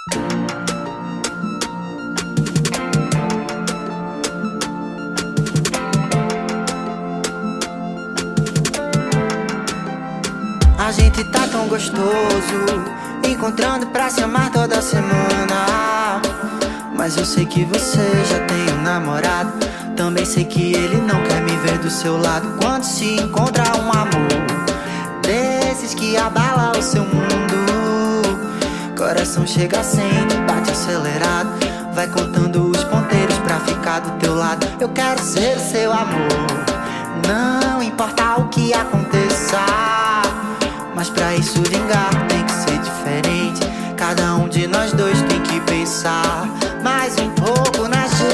A gente tá tão gostoso, encontrando pra se amar toda semana. Mas eu sei que você já tem um namorado. Também sei que ele não quer me ver do seu lado. Quando se encontra um amor desses que abala o seu mundo, coração chega sente, bate acelerado, vai contando os ponteiros pra ficar do teu lado. Eu quero ser o seu amor, não importa o que aconteça. Mas pra isso vingar tem que ser diferente. Cada um de nós dois tem que pensar mais um pouco na gente.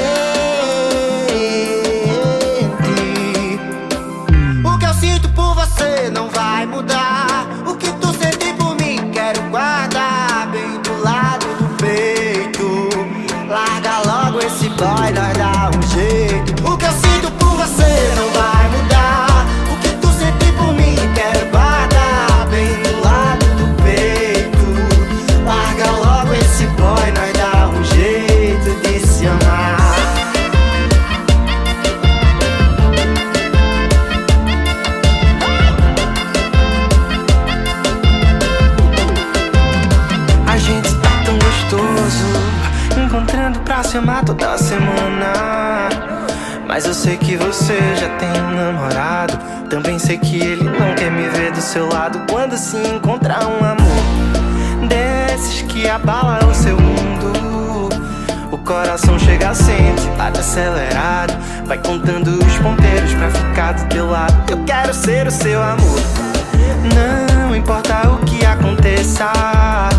O que eu sinto por você não vai mudar. O que tu sente por mim quero guardar bem do lado do peito. Larga logo esse boy, nós dá um jeito. O que eu sinto por você não vai mudar. O que tu sente por mim quero guardar bem do lado do peito. Larga logo esse boy, nós dá um jeito de se amar. A gente tá tão gostoso, encontrando pra se amar toda semana. Mas eu sei que você já tem um namorado. Também sei que ele não quer me ver do seu lado. Quando se encontrar um amor desses que abala o seu mundo, o coração chega sente, bate acelerado, vai contando os ponteiros pra ficar do teu lado. Eu quero ser o seu amor, não importa o que aconteça.